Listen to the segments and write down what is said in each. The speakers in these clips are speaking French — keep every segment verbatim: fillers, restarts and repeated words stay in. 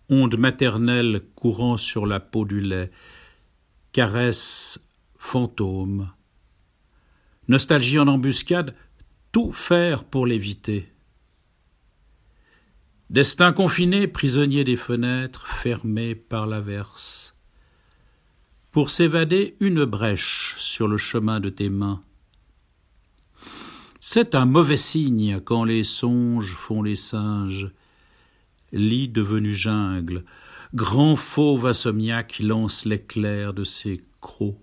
onde maternelle courant sur la peau du lait, caresse fantôme, nostalgie en embuscade, tout faire pour l'éviter. Destin confiné, prisonnier des fenêtres, fermé par l'averse. Pour s'évader, une brèche sur le chemin de tes mains. C'est un mauvais signe quand les songes font les singes. Lit devenu jungle, grand fauve insomniaque lance l'éclair de ses crocs.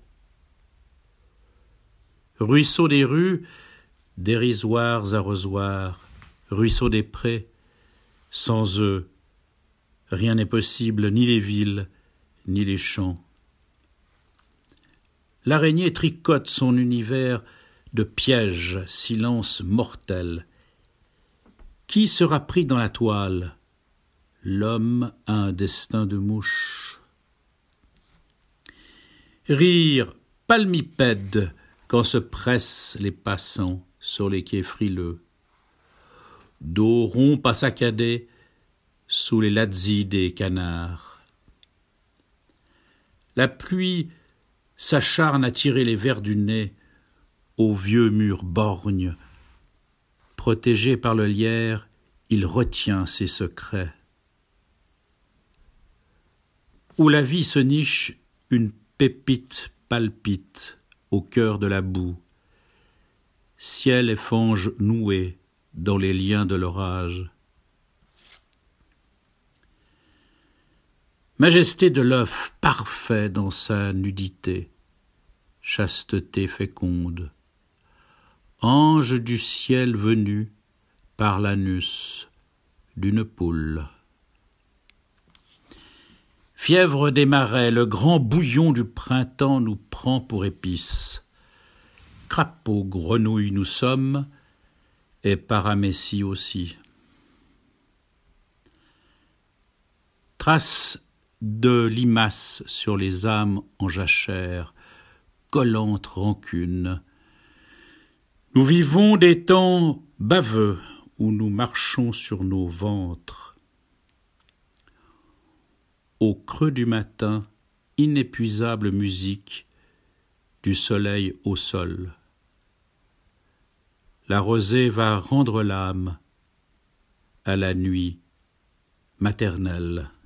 Ruisseaux des rues, dérisoires arrosoirs, ruisseaux des prés, sans eux, rien n'est possible, ni les villes, ni les champs. L'araignée tricote son univers de pièges, silence mortel. Qui sera pris dans la toile? L'homme a un destin de mouche. Rire palmipède quand se pressent les passants sur les quais frileux. Dos rond à saccader sous les lazzi des canards. La pluie s'acharne à tirer les vers du nez aux vieux murs borgnes. Protégé par le lierre, il retient ses secrets. Où la vie se niche, une pépite palpite au cœur de la boue. Ciel et fange noués dans les liens de l'orage. Majesté de l'œuf parfait dans sa nudité, chasteté féconde, ange du ciel venu par l'anus d'une poule. Fièvre des marais, le grand bouillon du printemps nous prend pour épice. Crapauds, grenouilles nous sommes, et paramécie aussi. Traces de limaces sur les âmes en jachère, collante rancune. Nous vivons des temps baveux où nous marchons sur nos ventres. Au creux du matin, inépuisable musique du soleil au sol. La rosée va rendre l'âme à la nuit maternelle.